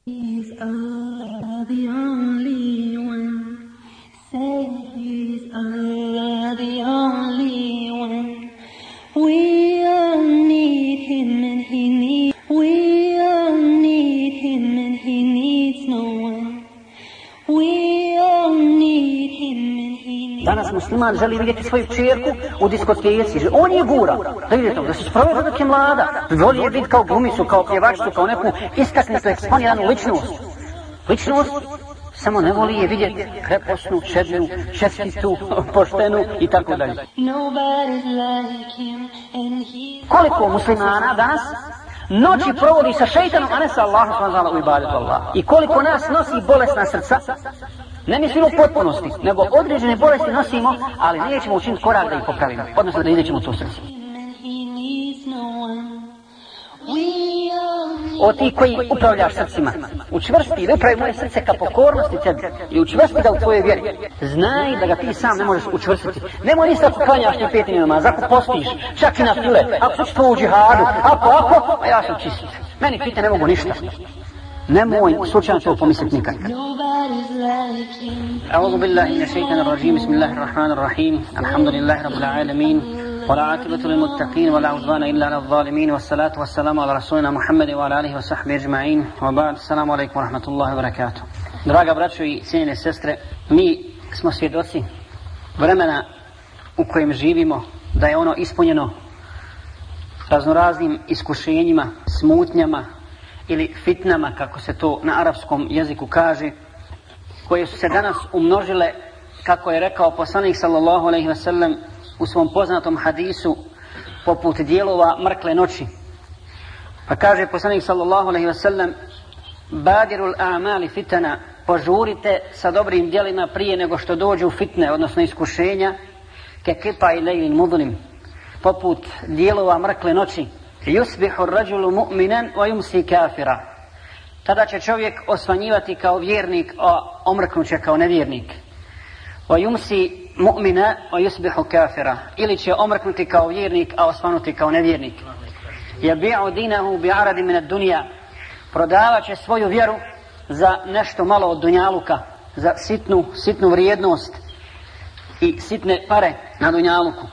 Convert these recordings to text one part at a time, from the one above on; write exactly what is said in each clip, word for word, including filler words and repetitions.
He's Allah, the only one. Say He's Allah, the only one. We all need Him and He needs. We all need Him and He needs no one. We all need Him and He needs. Danas musliman želi vidjeti svoju čerku u diskoteci. On je gura. Da vidite, da se sprovede dok je mlada. Voli je biti kao glumicu, kao pjevačicu, kao neku iskasnicu, eksponiranu ličnost. Ličnost samo ne voli je vidjeti kreposnu, čednu, čestitu, poštenu i tako dalje. Koliko muslimana danas noći provodi sa šeitanom, a ne sa Allahom subhanahu wa ta'ala u ibadetu Allah. I koliko nas nosi bolesna srca, ne mislimo u potpunosti, nego određene bolesti nosimo, ali nećemo učiniti korak da ih popravimo, odnosno da izlijećemo to srce. O ti koji upravljaš srcima, učvrsti ili upravi moje srce ka pokornosti tebi i učvrsti ga u tvojoj vjeri. Znaj da ga ti sam ne možeš učvrstiti. Nemoj ništa ako klanjaš te pet namaza, ako postiš, čak i na file, ako ćeš to u džihadu, ako, ako, a ja sam čist. Meni pite ne mogu ništa. Nemoj slučajno to pomisliti nikad. A'udhu billahi minash shaitanir rajim. Bismillahir rahmanir rahim. Alhamdulillahi rabbil alamin. والعاقبة للمتقين ولا عدوان إلا على الظالمين والصلاة والسلام على رسولنا محمد وعلى آله وصحبه أجمعين وبعد. السلام عليكم ورحمة الله وبركاته. Draga braćo i cijenjene sestre, mi smo svjedoci vremena u kojem živimo, da je ono ispunjeno raznoraznim iskušenjima, smutnjama ili fitnama, kako se to na arapskom jeziku kaže, koje su se danas umnožile, kako je rekao poslanik sallallahu alejhi ve sellem u svom poznatom hadisu, poput dijelova mrkle noći. Pa kaže poslanik sallallahu alejhi ve sellem: badirul a'mali fitana, požurite sa dobrim djelima prije nego što dođu fitne, odnosno iskušenja, ke kipa ilejlin mudlim, poput dijelova mrkle noći. Yusbihu ar-rajulu mu'minan wa yumsi kafira. Tada će čovjek osvanjivati kao vjernik, a omrknuće kao nevjernik. Wa yumsi mu'mina wa yusbihu kafira. Ili će omrknuti kao vjernik, a osvanuti kao nevjernik. Yabi'u dinahu bi'aradi min ad-dunya. Prodavat će svoju vjeru za nešto malo od dunjaluka, za sitnu, sitnu vrijednost i sitne pare na dunjaluku.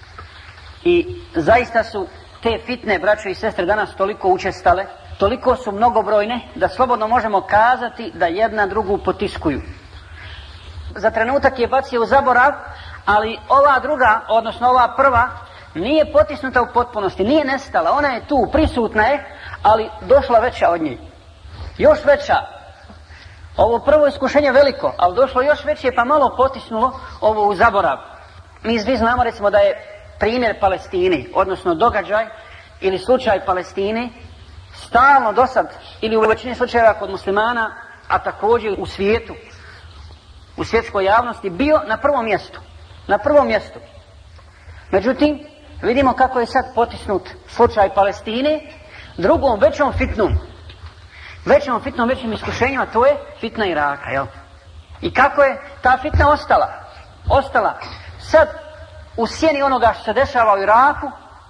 I zaista su te fitne, braćo i sestre, danas toliko učestale, toliko su mnogobrojne, da slobodno možemo kazati da jedna drugu potiskuju. Za trenutak je bacio u zaborav, ali ova druga, odnosno ova prva, nije potisnuta u potpunosti, nije nestala, ona je tu, prisutna je, ali došla veća od nje. Još veća. Ovo prvo iskušenje veliko, ali došlo još veće, pa malo potisnulo ovo u zaborav. Mi svi znamo, recimo, da je primjer Palestine, odnosno događaj ili slučaj Palestine, stalno dosad, ili u većini slučajeva kod muslimana, a također u svijetu, u svjetskoj javnosti, bio na prvom mjestu. Na prvom mjestu. Međutim, vidimo kako je sad potisnut slučaj Palestine drugom većom fitnom. Većom fitnom, većim iskušenjima, to je fitna Iraka, jel? I kako je ta fitna ostala? Ostala. Sad, u sjeni onoga što se dešava u Iraku,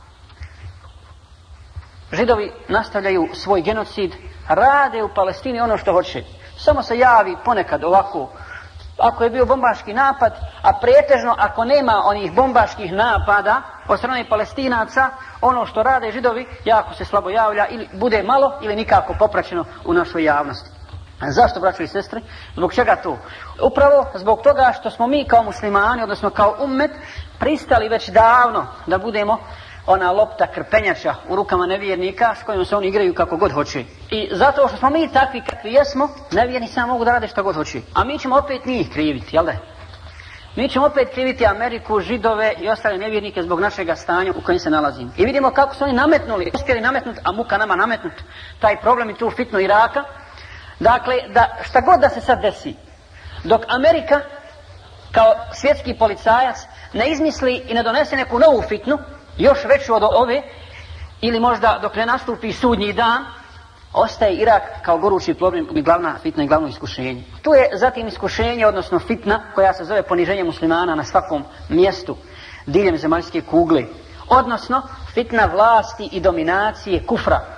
Židovi nastavljaju svoj genocid, rade u Palestini ono što hoće. Samo se javi ponekad ovako, ako je bio bombaški napad, a pretežno ako nema onih bombaških napada od strane Palestinaca, ono što rade Židovi jako se slabo javlja, ili bude malo ili nikako popraćeno u našoj javnosti. Zašto, braćo i sestre? Zbog čega to? Upravo zbog toga što smo mi kao muslimani, odnosno kao ummet, pristali već davno da budemo ona lopta krpenjača u rukama nevjernika s kojom se oni igraju kako god hoće. I zato što smo mi takvi kakvi jesmo, nevjernici samo mogu da rade što god hoće. A mi ćemo opet njih kriviti, jel da? Mi ćemo opet kriviti Ameriku, Židove i ostale nevjernike zbog našega stanja u kojem se nalazimo. I vidimo kako su oni nametnuli, uspjeli nametnuti, a muka nama nametnuti taj problem i tu fitnu Iraka. Dakle, da šta god da se sad desi, dok Amerika kao svjetski policajac ne izmisli i ne donese neku novu fitnu, još veću od ove, ili možda dok ne nastupi sudnji dan, ostaje Irak kao gorući problem i glavna fitna i glavno iskušenje. Tu je zatim iskušenje, odnosno fitna, koja se zove poniženje muslimana na svakom mjestu diljem zemaljske kugle. Odnosno, fitna vlasti i dominacije kufra.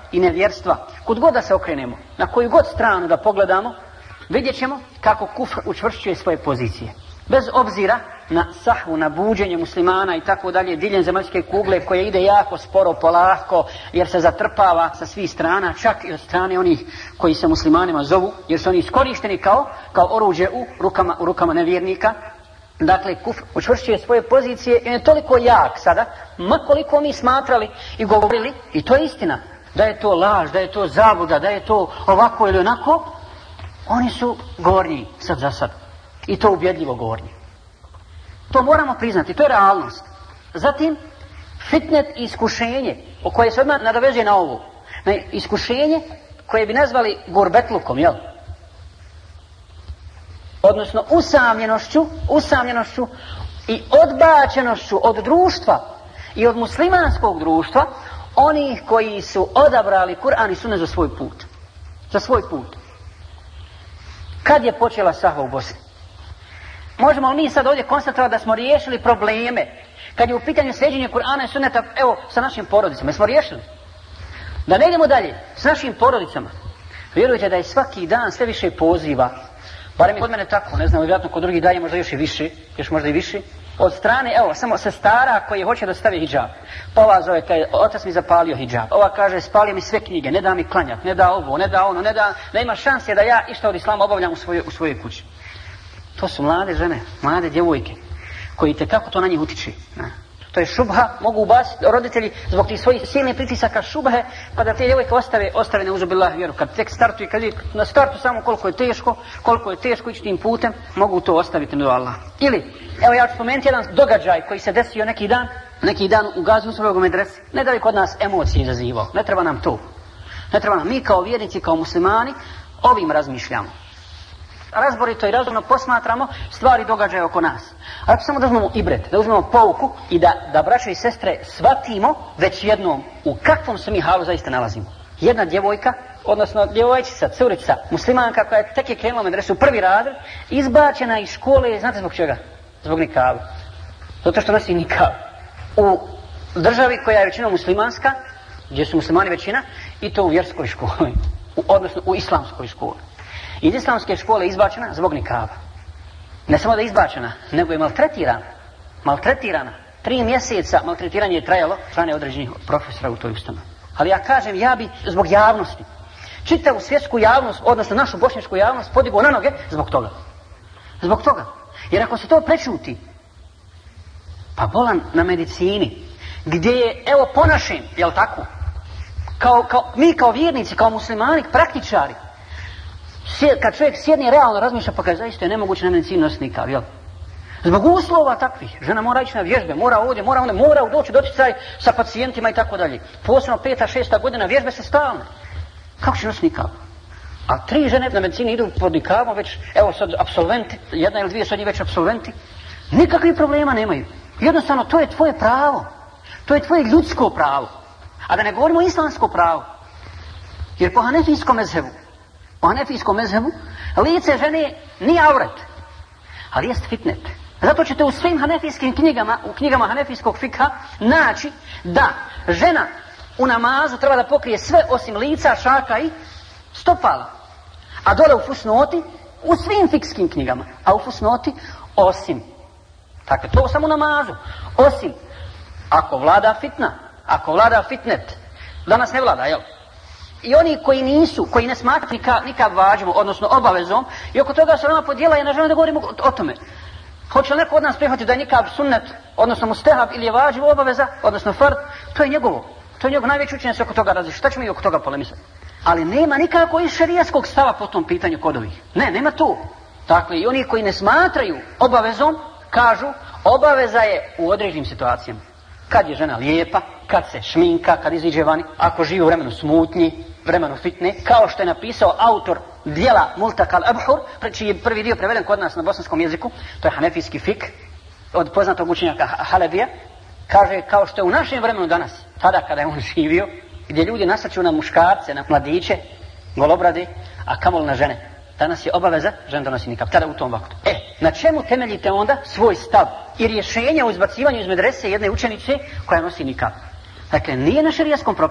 i nevjerstva, kud god da se okrenemo, na koju god stranu da pogledamo, vidjet ćemo kako kufr učvršćuje svoje pozicije. Bez obzira na sahvu, na buđenje muslimana i tako dalje, diljem zemaljske kugle koje ide jako sporo, polako, jer se zatrpava sa svih strana, čak i od strane onih koji se muslimanima zovu, jer su oni iskorišteni kao, kao oruđe u rukama, u rukama nevjernika. Dakle, kufr učvršćuje svoje pozicije i je toliko jak sada, ma koliko mi smatrali i govorili, i to je istina, da je to laž, da je to zabluda, da je to ovako ili onako, oni su gornji sad za sad. I to ubjedljivo gornji. To moramo priznati, to je realnost. Zatim, fitnet i iskušenje, o koje se odmah nadovezuje na ovo. Na iskušenje koje bi nazvali gurbetlukom, jel? Odnosno usamljenošću, usamljenošću i odbačenošću od društva i od muslimanskog društva onih koji su odabrali Kur'an i sunnet za svoj put. Za svoj put. Kad je počela sahva u Bosni? Možemo li mi sad ovdje konstatovati da smo riješili probleme kad je u pitanju sljeđenja Kur'ana i sunneta, evo, sa našim porodicama? Jesmo riješili? Da ne idemo dalje, s našim porodicama. Vjerujte da je svaki dan sve više poziva, barem je kod mene tako, ne znam, vjerojatno kod drugih daje možda još i više, još možda i više, od strane, evo, samo sestara koji hoće da stavi hidžab. Pa ova zove, kaže, otac mi zapalio hidžab. Ova kaže, spalio mi sve knjige, ne da mi klanjat, ne da ovo, ne da ono, ne da, ne ima šanse da ja išta od islama obavljam u svojoj, u svojoj kući. To su mlade žene, mlade djevojke, koji te kako to na njih utiče. To je šubha, mogu ubaciti roditelji zbog tih svojih silnih pritisaka šubhe, pa da te djevojke ostave, ostave neuzubillah vjeru. Kad tek startuje, kad je na startu samo koliko je teško, koliko je teško ići tim putem, mogu to ostaviti do Allah. Ili, evo ja ću spomenuti jedan događaj koji se desio neki dan, neki dan u Gazi Usrovog medrese. Ne da li kod nas emocije izazivao, ne treba nam to. Ne treba nam, mi kao vjernici, kao muslimani, ovim razmišljamo. Razborito i razumno posmatramo stvari događaje oko nas. Ako samo da uzmemo ibret, da uzmemo pouku i da, da braćo i sestre shvatimo već jednom u kakvom se mi halu zaista nalazimo. Jedna djevojka, odnosno djevojčica, curica, muslimanka koja je tek je krenula u medresu u prvi razred, izbačena iz škole, znate zbog čega? Zbog nikaba. Zato što nosi nikab. U državi koja je većinom muslimanska, gdje su muslimani većina, i to u vjerskoj školi, u, odnosno u islamskoj školi. Iz islamske škole izbačena zbog nikaba. Ne samo da je izbačena, nego je maltretirana. Maltretirana. Tri mjeseca maltretiranje je trajalo strane određenih profesora u toj ustanovi. Ali ja kažem, ja bi zbog javnosti, čitavu svjetsku javnost, odnosno našu bošnjačku javnost, podigao na noge zbog toga. Zbog toga. Jer ako se to prečuti, pa bolan na medicini, gdje je, evo po našem, jel tako, kao, kao, mi kao vjernici, kao muslimani, praktičari, kad čovjek sjedne realno razmišlja, pa kaže, zaista je nemoguće na medicini nositi nikav, jel? Zbog uslova takvih, žena mora ići na vježbe, mora ovdje, mora onda, mora doći doticaj sa pacijentima i tako dalje. Posebno peta, šesta godina, vježbe su stalne. Kako će nositi nikav? A tri žene na medicini idu pod nikavom, već, evo sad apsolventi, jedna ili dvije su od njih već apsolventi, nikakvih problema nemaju. Jednostavno, to je tvoje pravo. To je tvoje ljudsko pravo. A da ne govorimo islamsko pravo. Jer po hanefijskom mezhebu, po hanefijskom mezhebu, lice žene nije avret, ali jest fitnet. Zato ćete u svim hanefijskim knjigama, u knjigama hanefijskog fikha, naći da žena u namazu treba da pokrije sve osim lica, šaka i stopala. A dole u fusnoti, u svim fikskim knjigama, a u fusnoti osim. Dakle, to samo u namazu. Osim, ako vlada fitna, ako vlada fitnet, danas ne vlada, jel? I oni koji nisu, koji ne smatraju nikad, nikad vađom, odnosno obavezom, i oko toga se nama podijela i ne želim da govorimo o, o tome. Hoće li neko od nas prihvatiti da je nikad sunnet, odnosno mustehab, ili je vađiv obaveza, odnosno fard, to je njegovo. To je njegov najveći učenje se oko toga različi. Šta ćemo i oko toga polemisati? Ali nema nikako iz šerijatskog stava po tom pitanju kod ovih. Ne, nema tu. Dakle, i oni koji ne smatraju obavezom, kažu, obaveza je u određenim situacijama. Kad je žena lijepa, kad se šminka, kad iziđe vani, ako živi u vremenu smutnji, vremenu fitne, kao što je napisao autor dijela Multaka al-Abhur, čiji je prvi dio preveden kod nas na bosanskom jeziku, to je hanefijski fik, od poznatog učenjaka Halebija, kaže kao što je u našem vremenu danas, tada kada je on živio, gdje ljudi nasrću na muškarce, na mladiće, golobrade, a kamol na žene. Danas je obaveza, žena donosi nikab, tada u tom vaktu. E, na čemu temeljite onda svoj stav i rješenje o izbacivanju iz medrese jedne učenice koja nosi nikab? Dakle, nije na šerijaskom propisu,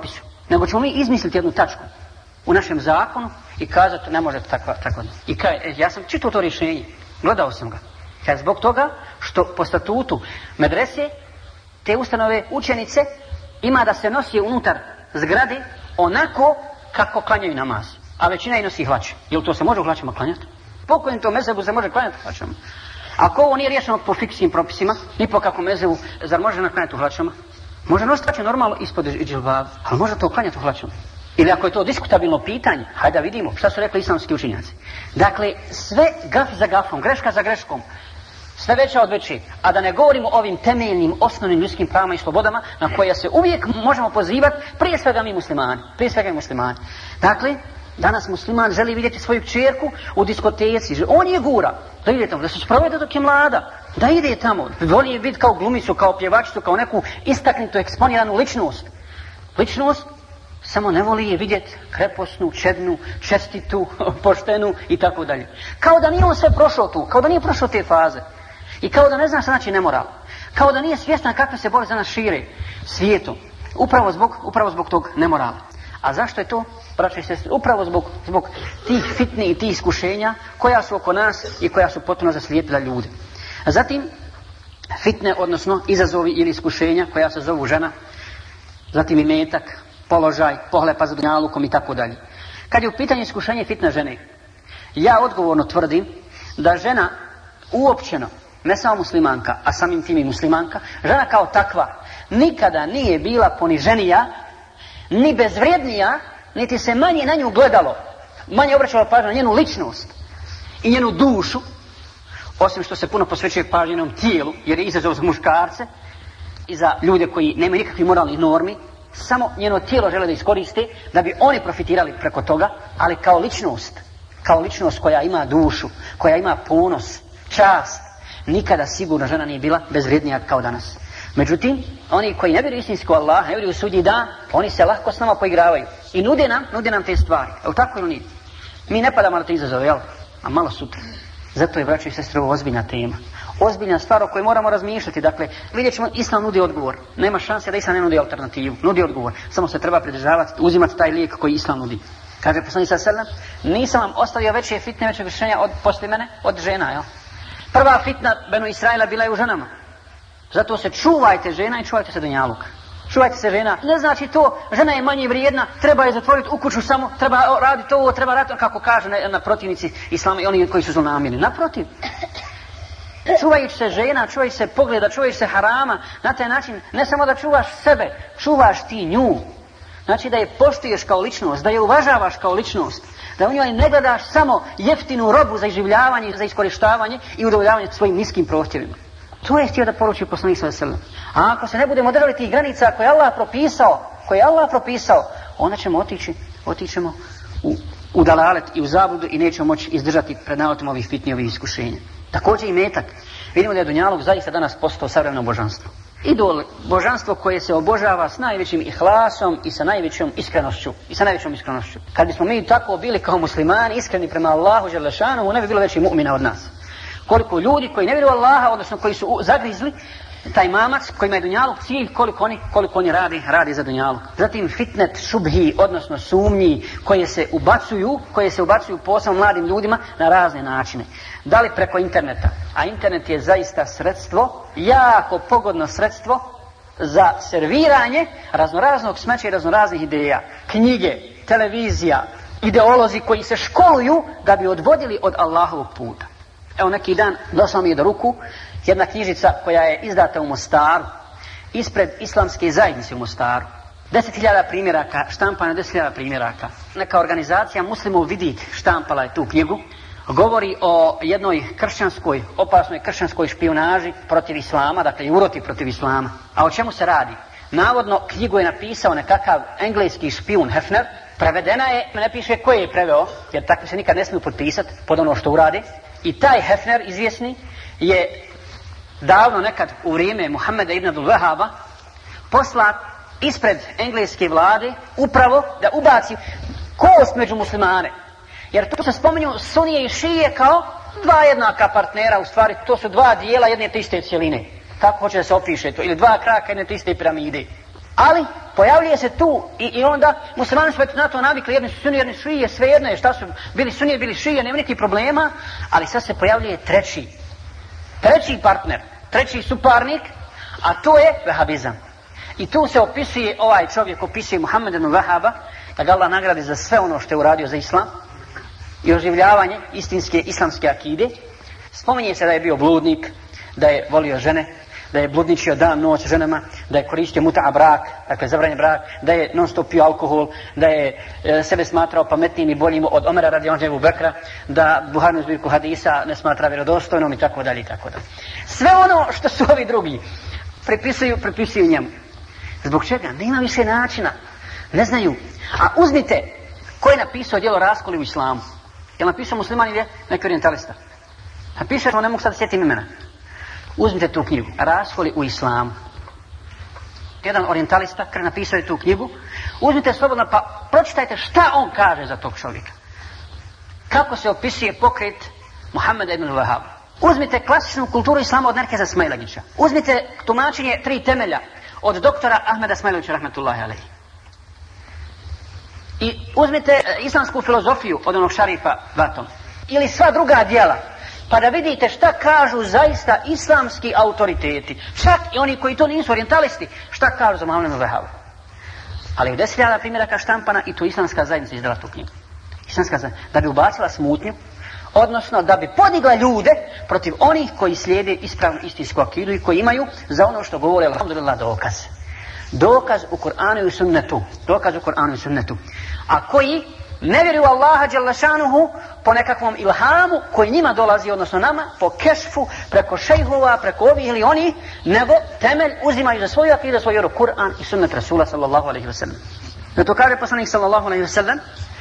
nego ćemo mi izmisliti jednu tačku u našem zakonu i kazati ne može tako. tako. I kaj, ja sam čitao to rješenje, gledao sam ga. Kaj, zbog toga što po statutu medrese te ustanove učenice ima da se nosi unutar zgrade onako kako klanjaju namaz. A većina i nosi hlače. Jel to se može u hlačama klanjati? Po kojem to mezebu se može klanjati hlačama? Ako ovo nije riješeno po fikskim propisima, ni po kakvom mezebu, zar može naklanjati u hlačama? Može nositi hlače normalno ispod džilbaba, ali može to klanjati u hlačama. Ili ako je to diskutabilno pitanje, hajde da vidimo šta su rekli islamski učenjaci. Dakle, sve gaf za gafom, greška za greškom, sve veća od veće, a da ne govorimo o ovim temeljnim, osnovnim ljudskim pravima i slobodama na koje se uvijek možemo pozivati, prije svega mi muslimani, prije svega mi muslimani. Dakle, danas musliman želi vidjeti svoju kćerku u diskoteci, on je gura, da ide tamo, da se sprovede dok je mlada, da ide tamo, voli je vidjeti kao glumicu, kao pjevačicu, kao neku istaknutu, eksponiranu ličnost. Ličnost, samo ne voli je vidjeti kreposnu, čednu, čestitu, poštenu i tako dalje. Kao da nije on sve prošao tu, kao da nije prošao te faze. I kao da ne zna šta znači nemoral. Kao da nije svjestan kakve se bolesti za nas šire svijetom. Upravo zbog, upravo zbog tog nemorala. A zašto je to, braće i sestre? Upravo zbog, zbog tih fitni i tih iskušenja koja su oko nas i koja su potpuno zaslijepila ljude. A zatim, fitne, odnosno izazovi ili iskušenja koja se zovu žena, zatim imetak, položaj, pohlepa za dunjalukom i tako dalje. Kad je u pitanju iskušenje fitne žene, ja odgovorno tvrdim da žena uopćeno, ne samo muslimanka, a samim tim i muslimanka, žena kao takva nikada nije bila poniženija, ni bezvrijednija, niti se manje na nju gledalo, manje obraćalo pažnju na njenu ličnost i njenu dušu, osim što se puno posvećuje pažnju njenom tijelu, jer je izazov za muškarce i za ljude koji nemaju nikakvih moralnih normi, samo njeno tijelo žele da iskoriste da bi oni profitirali preko toga, ali kao ličnost, kao ličnost koja ima dušu, koja ima ponos, čast, nikada sigurno žena nije bila bezvrijednija kao danas. Međutim, oni koji ne vjeruju istinsko Allah, ne vjeruju u sudnji dan, oni se lahko s nama poigravaju i nude nam, nude nam te stvari. Evo tako ili nije? Mi ne padamo na te izazove, jel? A malo sutra. Zato je, braćo i sestre, ovo ozbiljna tema. Ozbiljna stvar o kojoj moramo razmišljati. Dakle, vidjet ćemo, Islam nudi odgovor. Nema šanse da Islam ne nudi alternativu. Nudi odgovor. Samo se treba pridržavati, uzimati taj lijek koji Islam nudi. Kaže poslanik sallallahu alejhi ve sellem, nisam vam ostavio veće fitne, veće rješenja od poslije mene, od žena, jel? Prva fitna Benu Israila bila je u ženama. Zato se čuvajte žena i čuvajte se dunjaluka. Čuvajte se žena. Ne znači to, žena je manje vrijedna, treba je zatvoriti u kuću samo, treba raditi ovo, treba raditi, kako kaže na, na protivnici Islama i oni koji su zlonamjerni. Naprotiv. Čuvajući se žena, čuvajući se pogleda, čuvajući se harama, na taj način ne samo da čuvaš sebe, čuvaš ti nju. Znači da je poštuješ kao ličnost, da je uvažavaš kao ličnost, da u njoj ne gledaš samo jeftinu robu za iživljavanje, za iskorištavanje i udovoljavanje svojim niskim prohtjevima. To je htio da poruči poslanik sallallahu alejhi ve sellem. A ako se ne budemo držali tih granica koje je Allah propisao, koje je Allah propisao, onda ćemo otići, otićemo u, u dalalet i u zabludu i nećemo moći izdržati pred naletom ovih fitni, ovih iskušenja. Također i metak. Vidimo da je dunjaluk zaista danas postao savremeno božanstvo. Idol, božanstvo koje se obožava s najvećim ihlasom i sa najvećom iskrenošću. I sa najvećom iskrenošću. Kad bismo mi tako bili kao muslimani, iskreni prema Allahu dželle šanuhu, ne bi bilo veći mu'mina od nas. Koliko ljudi koji ne vjeruju Allaha, odnosno koji su zagrizli taj mamac, kojima je dunjaluk cilj, koliko oni, koliko oni radi, radi za dunjaluk. Zatim fitnet šubhi, odnosno sumnji koje se ubacuju, koje se ubacuju posebno mladim ljudima na razne načine. Da li preko interneta? A internet je zaista sredstvo, jako pogodno sredstvo za serviranje raznoraznog smeća i raznoraznih ideja. Knjige, televizija, ideolozi koji se školuju da bi odvodili od Allahovog puta. Evo neki dan došla mi je do ruku jedna knjižica koja je izdata u Mostaru, ispred islamske zajednice u Mostaru. Deset hiljada primjeraka, štampana deset hiljada primjeraka. Neka organizacija Muslimov Vidik štampala je tu knjigu. Govori o jednoj kršćanskoj, opasnoj kršćanskoj špijunaži protiv Islama, dakle i uroti protiv Islama. A o čemu se radi? Navodno knjigu je napisao nekakav engleski špijun Hefner. Prevedena je, ne piše koji je preveo, jer takvi se nikad ne smiju potpisati pod ono što uradi. I taj Hefner, izvjesni, je davno nekad u vrijeme Muhammeda ibn Abdul Wahaba poslat ispred engleske vlade upravo da ubaci kost među muslimane. Jer tu se spominju sunije i šije kao dva jednaka partnera, u stvari to su dva dijela jedne te iste cjeline. Tako hoće da se opiše to, ili dva kraka jedne te iste piramide. Ali pojavljuje se tu i, i onda muslimani su na to navikli, jedni su sunni, jedni su šije, svejedno je šta su bili sunije, bili šije, nema nekih problema, ali sad se pojavljuje treći, treći partner, treći suparnik, a to je vehabizam. I tu se opisuje, ovaj čovjek opisuje Muhammed ibn Vahaba, da ga Allah nagradi za sve ono što je uradio za islam i oživljavanje istinske islamske akide. Spominje se da je bio bludnik, da je volio žene, da je bludničio dan, noć ženama, da je koristio muta brak, dakle zabranjen brak, da je non stop pio alkohol, da je e, sebe smatrao pametnijim i boljim od Omera radijallahu anhu Bekra, da Buharinu zbirku hadisa ne smatra vjerodostojnom i tako dalje i tako dalje. Sve ono što su ovi drugi pripisuju, pripisuju njemu. Zbog čega? Nema više načina. Ne znaju. A uzmite ko je napisao djelo Raskoli u islamu. Je li napisao musliman ili je neki orientalista? Napisao, ne mogu sad sjetim imena. Uzmite tu knjigu, Raskoli u islamu. Jedan orientalista napisao je tu knjigu. Uzmite slobodno pa pročitajte šta on kaže za tog čovjeka. Kako se opisuje pokret Muhammeda ibn Vahaba. Uzmite klasičnu kulturu islama od Nerkeza Smailagića. Uzmite tumačenje tri temelja od doktora Ahmeda Smailagića rahmetullahi alejhi. I uzmite islamsku filozofiju od onog šarifa Vatom. Ili sva druga djela. Pa da vidite šta kažu zaista islamski autoriteti. Čak i oni koji to nisu orientalisti. Šta kažu za Muhammeda ibn Vahaba. Ali u deset hiljada primjeraka štampana i tu islamska zajednica izdala tu knjigu. Islamska zajednica. Da bi ubacila smutnju. Odnosno da bi podigla ljude protiv onih koji slijede ispravnu istinsku akidu i koji imaju za ono što govore alhamdulillah dokaz. Dokaz u Kur'anu i u sunnetu. Dokaz u Kur'anu i sunnetu. A koji ne vjeruju Allaha dželle šanuhu po nekakvom ilhamu koji njima dolazi, odnosno nama, po kešfu, preko šejhova, preko ovih ili oni, nego temelj uzimaju za svoju akidu, za svoju vjeru Kur'an i sunnet Rasula sallallahu alejhi ve sellem. Zato kaže poslanik sallallahu alejhi ve sellem,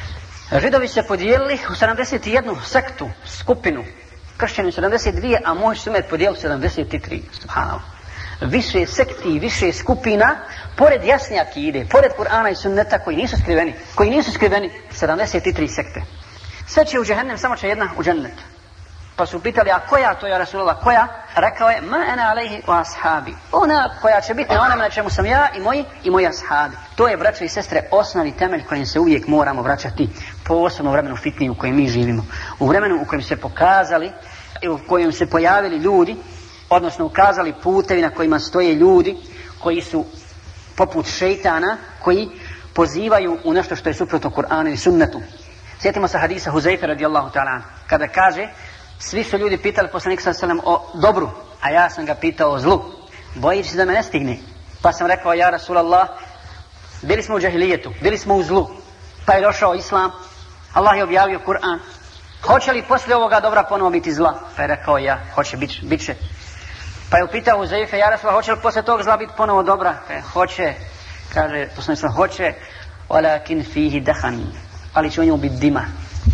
Židovi se podijelili u sedamdeset jednu sektu, skupinu, kršćani sedamdeset dvije, a moj sunnet podijelili sedamdeset tri. Subhanallah. Više sekti, više skupina, pored jasne akide, pored Kur'ana i sunneta koji nisu skriveni, koji nisu skriveni, sedamdeset tri sekte. Sve će u džehennem, samo će jedna u džennet. Pa su pitali, a koja to je Rasulullah, koja? Rekao je, ma ana alejhi wa ashabi. Ona koja će biti na onome na čemu sam ja i moji i moji ashabi. To je, braćo i sestre, osnovni temelj kojim se uvijek moramo vraćati, posebno u vremenu fitni u kojem mi živimo. U vremenu u kojem se pokazali, u kojem se pojavili ljudi, odnosno ukazali putevi na kojima stoje ljudi koji su poput šejtana, koji pozivaju u nešto što je suprotno Kur'anu i sunnetu. Sjetimo se hadisa Huzaife radijallahu ta'ala, kada kaže, svi su ljudi pitali poslanika sallallahu alejhi ve sellem o dobru, a ja sam ga pitao o zlu. Bojiš se da me ne stigne? Pa sam rekao, ja Rasulallah, bili smo u džahilijetu, bili smo u zlu, pa je došao islam, Allah je objavio Kur'an. Hoće li poslije ovoga dobra ponovo biti zla? Pa je rekao, ja, hoće, bit, bit će. Pa je upitao Huzaife, ja Rasulallah, hoće li poslije tog zla biti ponovo dobra? Pa je, hoće, kaže poslanik sallallahu alejhi ve sellem, hoće, walakin fihi dahan, ali će u njemu biti dima.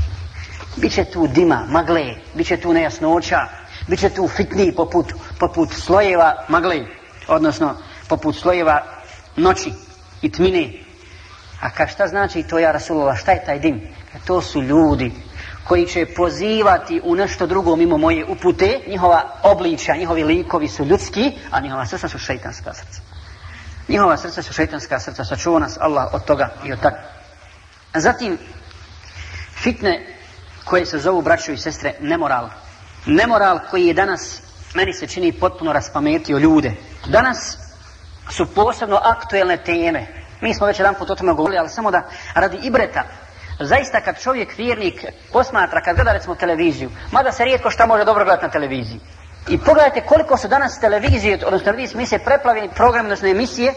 Biće tu dima, magle, biće tu nejasnoća, biće tu fitni poput, poput slojeva magle, odnosno poput slojeva noći i tmine. A ka šta znači to, ja Rasulullah, šta je taj dim? To su ljudi koji će pozivati u nešto drugo mimo moje upute, njihova obličja, njihovi likovi su ljudski, a njihova srca su šejtanska srca. Njihova srca su šejtanska srca, sačuva nas Allah od toga i od tako. Zatim, fitne koje se zovu, braćo i sestre, nemoral. Nemoral koji je danas, meni se čini, potpuno raspametio ljude. Danas su posebno aktuelne teme. Mi smo već jedan put o tome govorili, ali samo da radi ibreta. Zaista kad čovjek vjernik posmatra, kad gleda recimo televiziju, mada se rijetko šta može dobro gledati na televiziji. I pogledajte koliko su danas televizije, odnosno televizije emisije preplavljeni programi, odnosno emisije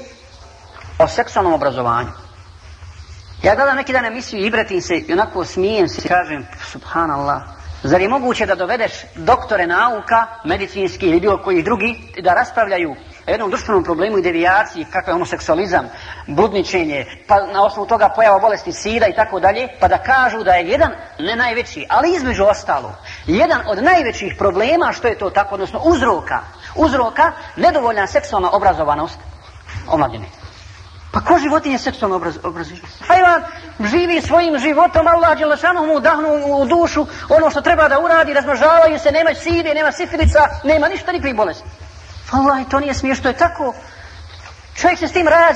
o seksualnom obrazovanju. Ja gledam neki dan emisiju i ibretim se i onako smijem se i kažem, subhanallah, zar je moguće da dovedeš doktore nauka, medicinski ili bilo koji drugi, da raspravljaju o jednom društvenom problemu i devijaciji, kakva je homoseksualizam, bludničenje, pa na osnovu toga pojava bolesti sida i tako dalje, pa da kažu da je jedan, ne najveći, ali između ostalo, jedan od najvećih problema, što je to tako, odnosno uzroka, uzroka nedovoljna seksualna obrazovanost omladine. Pa ko životinje seksualno obraz, obrazuje? Hajvan živi svojim životom, Allah dželle šanuhu mu udahnu u dušu ono što treba da uradi, razmnožavaju se, nema side, nema sifilica, nema ništa, nikakvih bolesti. Allah, to nije smiješno, to je tako. Čovjek se s tim rađa,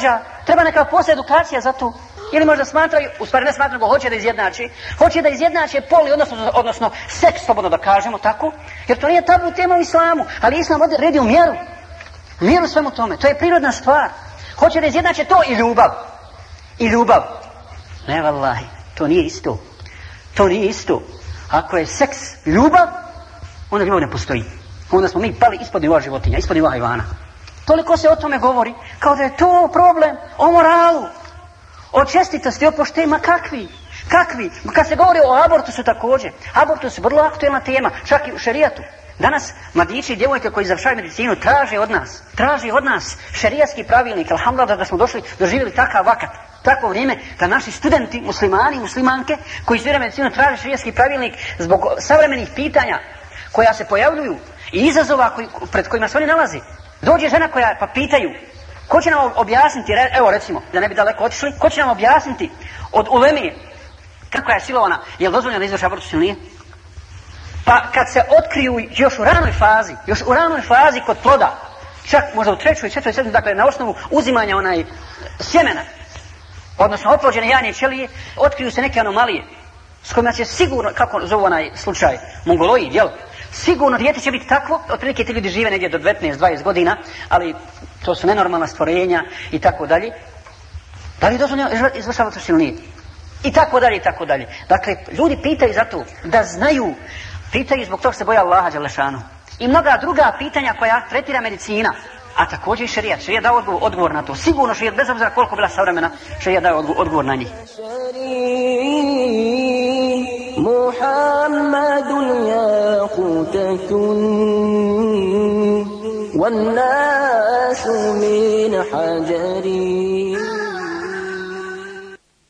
Treba neka posle edukacija za to. Ili možda smatraju, u stvari ne smatraju, go hoće da izjednači, hoće da izjednače poli, odnosno, odnosno seks, slobodno da kažemo tako, jer to nije tabu tema u islamu, ali islam redi u mjeru. Mjeru svemu tome, to je prirodna stvar. Hoće da izjednače to i ljubav. I ljubav. Ne, vallahi, to nije isto. To nije isto. Ako je seks ljubav, onda ljubav ne postoji. Onda smo mi pali ispod nivoa životinja, ispod nivoa hajvana. Toliko se o tome govori, kao da je to problem o moralu, o čestitosti, o poštenjima. Kakvi? Kakvi? Kad se govori o abortusu također, abortus je vrlo aktuelna tema, čak i u šerijatu. Danas mladići i djevojke koji završavaju medicinu traže od nas, traže od nas šerijatski pravilnik, alhamdulillah da smo došli, doživjeli takav vakat, takvo vrijeme da naši studenti, muslimani i muslimanke koji studiraju medicinu traže šerijatski pravilnik zbog savremenih pitanja koja se pojavljuju i izazova koji, pred kojima se oni nalazi. Dođe žena koja pa pitaju, ko će nam objasniti, evo recimo, da ne bi daleko otišli, ko će nam objasniti od ulemije kako je silovana, je li dozvoljeno da izvrši abortus ili nije? Pa kad se otkriju još u ranoj fazi, još u ranoj fazi kod ploda, čak možda u trećoj, četvrtoj, sedmoj, dakle na osnovu uzimanja onaj sjemena, odnosno oplođene jajne ćelije, otkriju se neke anomalije s kojima će sigurno, kako zovu onaj slučaj, mongoloid, jel? Sigurno dijete će biti takvo, otprilike ti ljudi žive negdje do devetnaest dvadeset godina, ali to su nenormalna stvorenja i tako dalje. Da li dozvoljeno izvršava to ili nije? I tako dalje, i tako dalje. Dakle, ljudi pitaju za to, da znaju, pitaju zbog toga se boja Allaha dželešanu. I mnoga druga pitanja koja tretira medicina, a također i šerijat. Šerijat dao odgovor, odgovor na to. Sigurno šerijat, bez obzira koliko bila savremena, šerijat dao odgovor, odgovor na njih. Muhammadun yaqutatun wan nasu min hajari